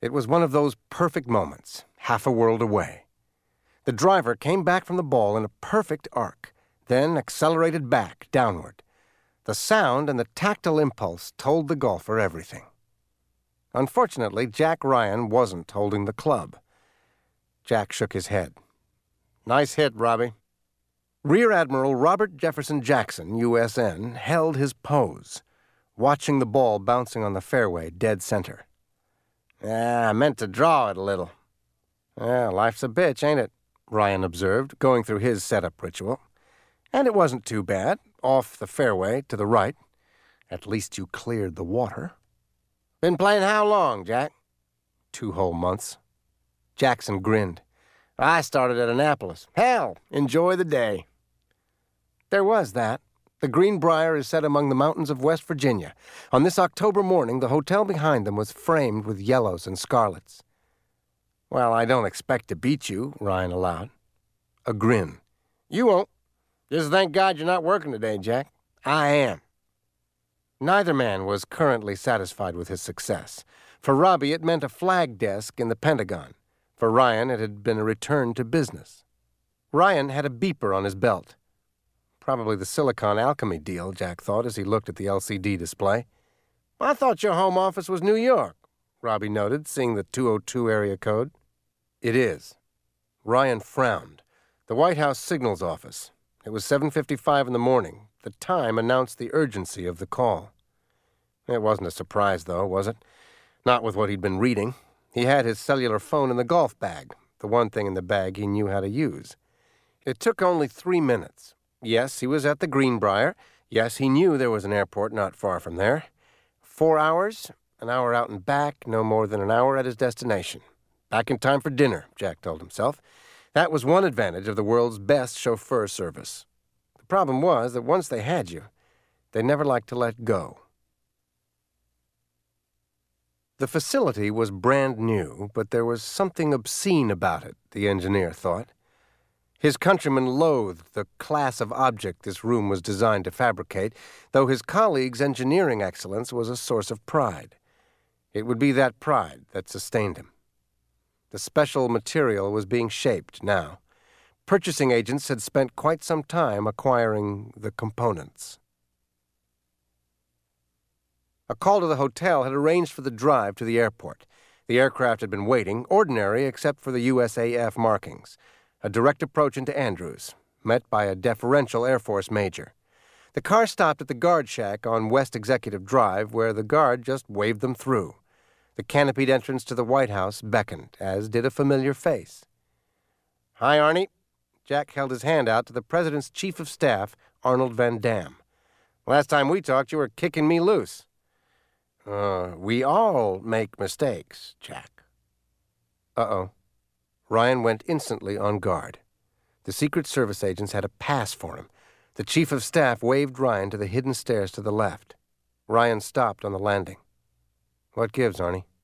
It was one of those perfect moments, half a world away. The driver came back from the ball in a perfect arc, then accelerated back, downward. The sound and the tactile impulse told the golfer everything. Unfortunately, Jack Ryan wasn't holding the club. Jack shook his head. "Nice hit, Robbie." Rear Admiral Robert Jefferson Jackson, USN, held his pose, watching the ball bouncing on the fairway dead center. "I meant to draw it a little." Life's a bitch, ain't it?" Ryan observed, going through his setup ritual. "And it wasn't too bad, off the fairway to the right. At least you cleared the water." "Been playing how long, Jack?" 2 whole months. Jackson grinned. "I started at Annapolis. Hell, enjoy the day." There was that. The Greenbrier is set among the mountains of West Virginia. On this October morning, the hotel behind them was framed with yellows and scarlets. "Well, I don't expect to beat you," Ryan allowed. A grin. "You won't. Just thank God you're not working today, Jack. I am." Neither man was currently satisfied with his success. For Robbie, it meant a flag desk in the Pentagon. For Ryan, it had been a return to business. Ryan had a beeper on his belt. Probably the Silicon Alchemy deal, Jack thought as he looked at the LCD display. "I thought your home office was New York," Robbie noted, seeing the 202 area code. "It is." Ryan frowned. The White House signals office. It was 7:55 in the morning. The time announced the urgency of the call. It wasn't a surprise, though, was it? Not with what he'd been reading. He had his cellular phone in the golf bag, the one thing in the bag he knew how to use. It took only 3 minutes. Yes, he was at the Greenbrier. Yes, he knew there was an airport not far from there. 4 hours, an hour out and back, no more than an hour at his destination. Back in time for dinner, Jack told himself. That was one advantage of the world's best chauffeur service. The problem was that once they had you, they never liked to let go. The facility was brand new, but there was something obscene about it, the engineer thought. His countrymen loathed the class of object this room was designed to fabricate, though his colleagues' engineering excellence was a source of pride. It would be that pride that sustained him. The special material was being shaped now. Purchasing agents had spent quite some time acquiring the components. A call to the hotel had arranged for the drive to the airport. The aircraft had been waiting, ordinary except for the USAF markings. A direct approach into Andrews, met by a deferential Air Force major. The car stopped at the guard shack on West Executive Drive, where the guard just waved them through. The canopied entrance to the White House beckoned, as did a familiar face. "Hi, Arnie." Jack held his hand out to the President's Chief of Staff, Arnold Van Dam. "Last time we talked, you were kicking me loose." We all make mistakes, Jack." Uh-oh. Ryan went instantly on guard. The Secret Service agents had a pass for him. The Chief of Staff waved Ryan to the hidden stairs to the left. Ryan stopped on the landing. "What gives, Arnie?"